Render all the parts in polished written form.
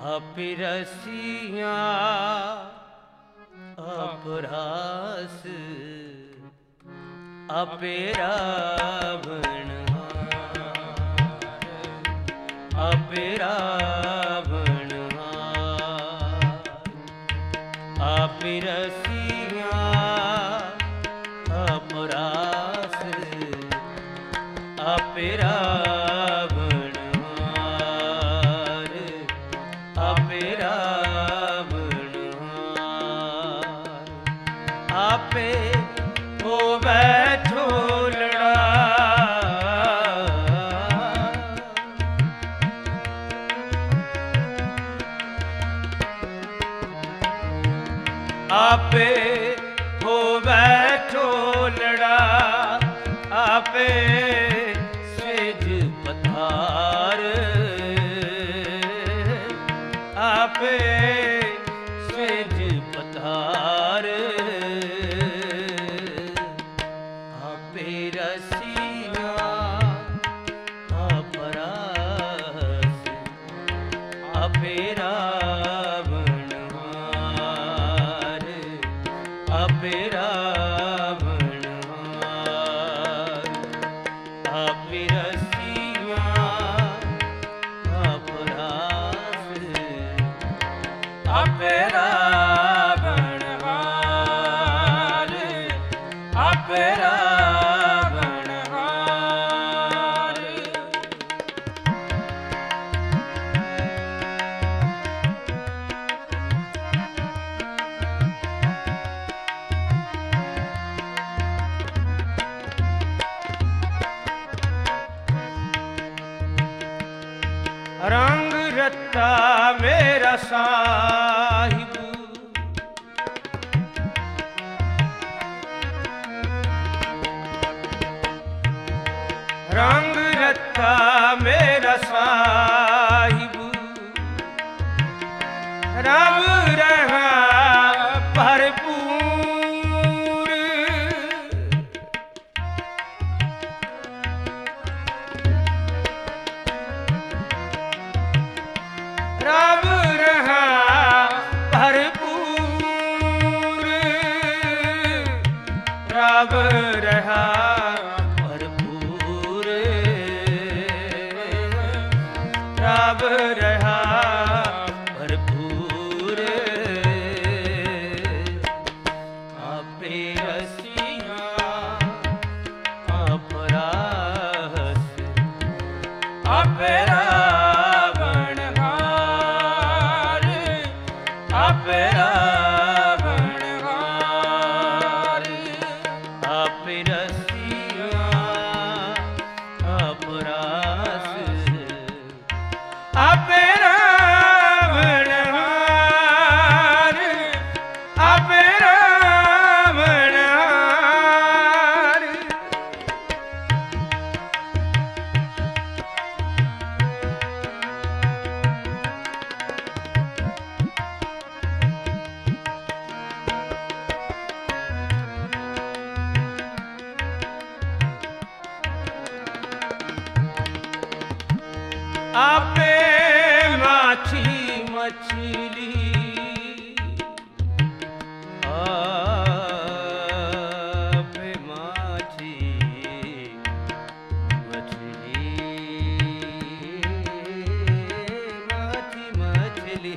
अपिरसिया अपरास अपिरावण अपिरावण अपिरसिया अपरास अपिरावण अपिरावण आपे होवे झोलड़ा आपे होवे झोलड़ा आपे सेज पधार आपे सेज पधार आपे रसिया अपरास आपे रावण आपे रावण आपे रसिया अपरास आपे रावण आपे रावण रंग रत्ता मेरा साहिब रंग रत्ता मेरा साहिब रब रहा भरपूर रब रहा भरपूर रब रहा भरपूर रब रहा भरपूर आपे रसिया अपरास आपे रावण आपे रावण आपे रसिया अपरास आपे रावण आपे रावण आपे माछी मछली आपे माछी मछली माछी मछली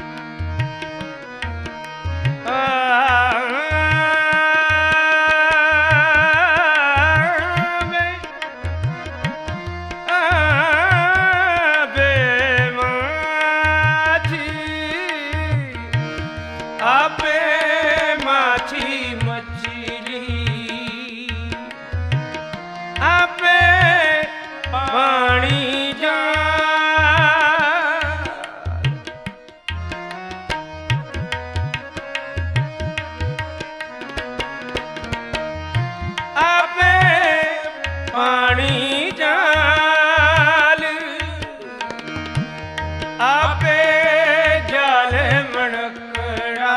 आपे माछी मछली आपे पानी जा आपे पानी जाल आपे जाल मणकड़ा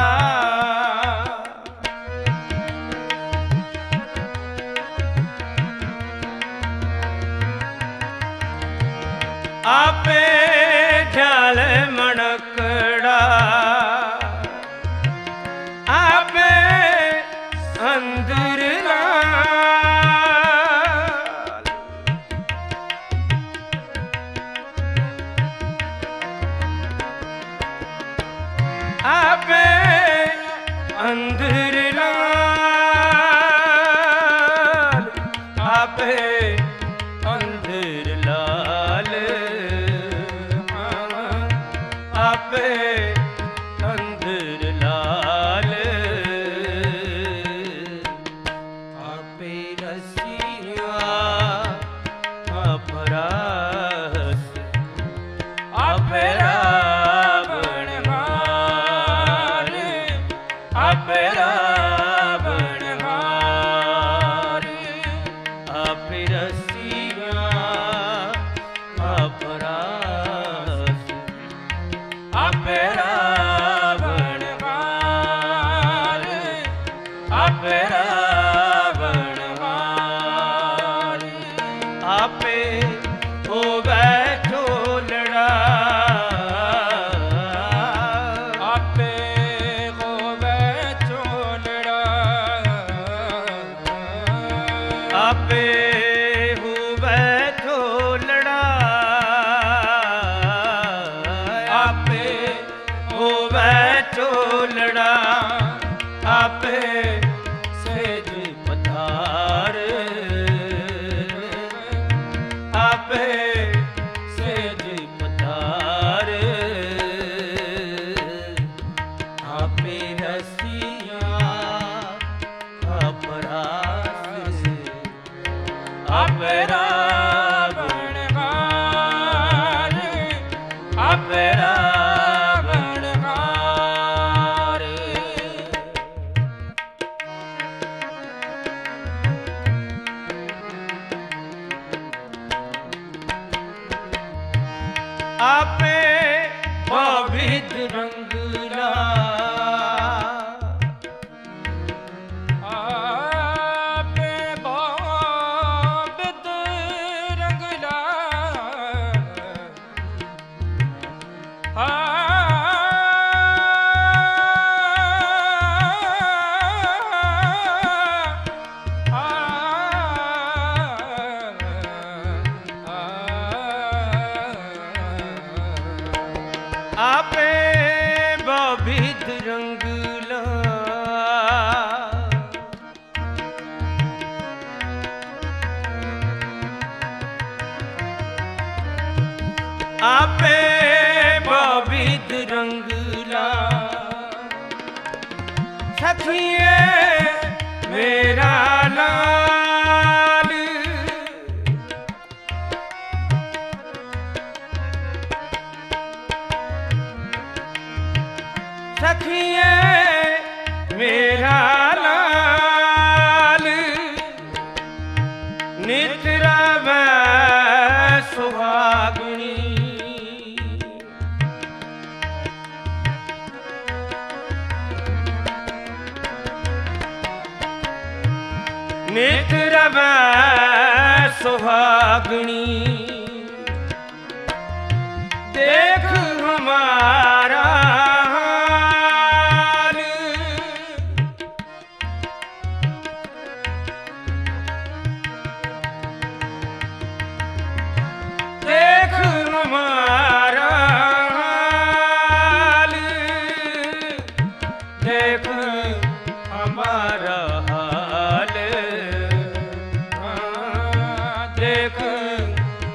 आपे जाल मणक अंदर लाल आपे अंदर लाल आपे अंदर लाल आपे रसिया अपरास आपे रावण हार आपे रावण हार आपे रसिया अपरास आपे रावण हार आपे रावण हार आपे होवे झोलड़ा आपे होवे झोलड़ा आपे होवे झोलड़ा आपे होवे झोलड़ा आपे सेज पधार आपे सेज पधार आपे रसिया अपरास आपे रावण हार आपे रावण हार आपे बहुविध रंगला आपे बहुविध रंगला आपे बहुविध रंगला आपे बहुविध रंगला सखिए मेरा लाल सखिए मेरा लाल नित रवै सुहागनी नित रवै सुहागनी देख हमारा हाल देख हमारा हाल देख हमारा हाल देख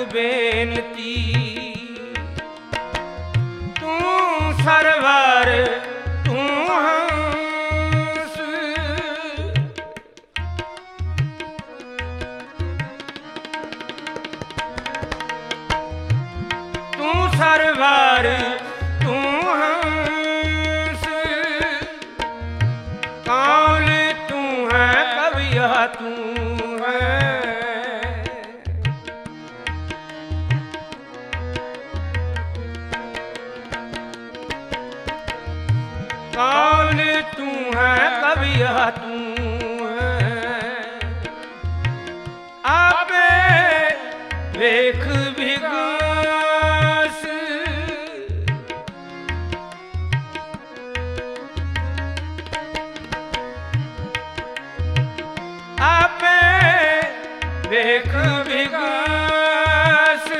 बेनती तू सरवर तू हंस तू सरवर तू हंस कौन तू है कविया तू है कौन तू है कविया तू है आपे वेख विगास आपे वेख विगास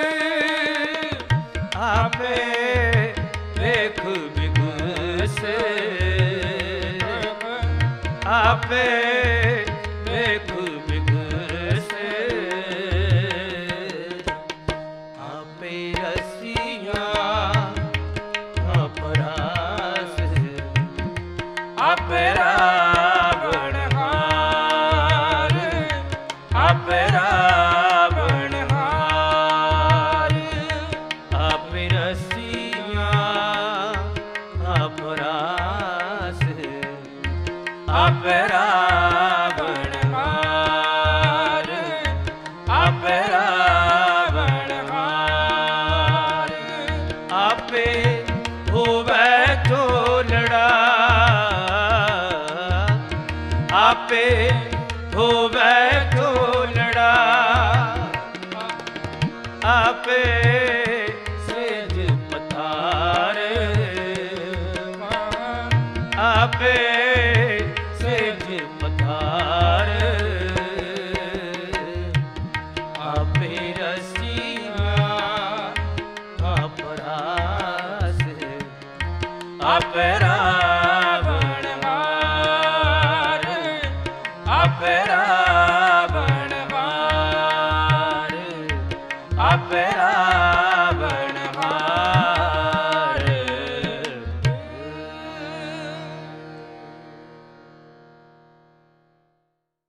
आपे वेख विगास आपे वेख विगास आपे रसिया अपरास आपे रावण हार आपे रावण हार आपे रसिया अपरास आपे रावण हार आपे रावण हार आपे होवे तो लड़ा आपे होवे तो लड़ा आपे सेज पतार आपे सेज पतार आपे रसिया अपरास आपे रावण हार आपे रावण हार आपे